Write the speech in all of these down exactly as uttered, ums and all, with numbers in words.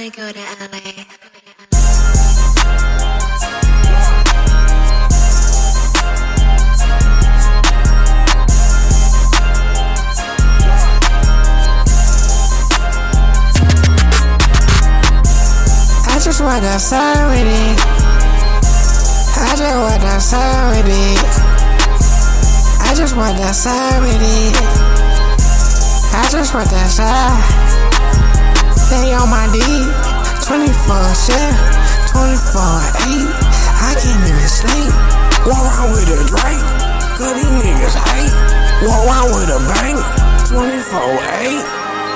we go to L A. I just want outside with it. I just want outside with it. I just want outside with it. I just want outside. They on my D, twenty-four seven, twenty-four eight. I can't even sleep. Walk around with a Drake, cause these niggas hate. Walk around with a bank, twenty-four eight.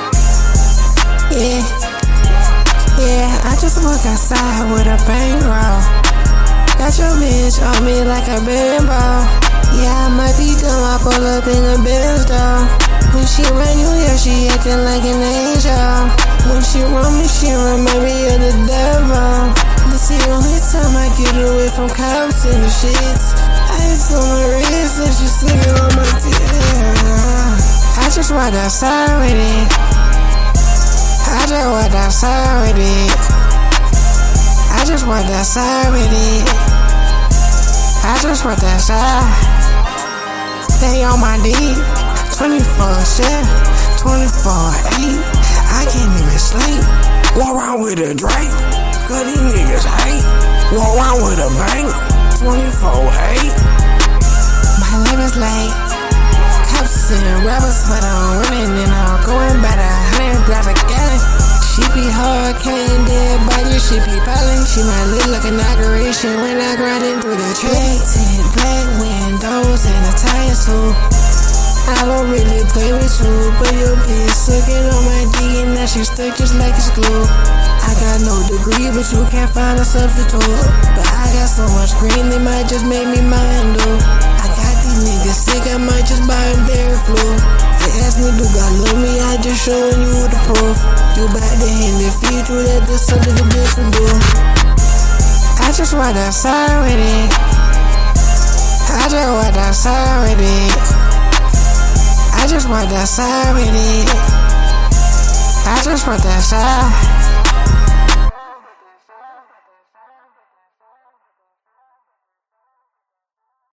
Yeah. Yeah, I just walk outside with a bankroll. Got your bitch on me like a bimbo. Yeah, I might be dumb, I pull up in the Benz though. When she run you, yeah, she acting like an angel. When she run me, she remind me of the devil. This the only time I get away from cops and the shits. Ice on my wrist and she singing on my teeth. I just walk outside with it. I just walk outside with it. I just walk outside with it. I just walk outside. They on my D, twenty-four seven, twenty-four eight. I can't even sleep. Walk around with a Drake, cause these niggas hate. Walk around with a bank, twenty-four eight. My life is like cops and rappers, but I'm winning and I'm going by the hundred grams a gallon. She be hard, can't dead body, she be piling. She might look like inauguration when I grinding through the track. Tinted black windows and a tire too. I don't really play with you, but your bitch sucking on my D and now she stuck just like it's glue. I got no degree, but you can't find a substitute. But I got so much green, they might just make me mine, dude. I got these niggas sick, I might just buy them their flu. They ask me, do God love me? I just showing you the proof. You bout to hand the feed you, that there's something the bitch will do. I just walk outside with it. I just walk outside with it. I just walk outside with it. I just walk outside.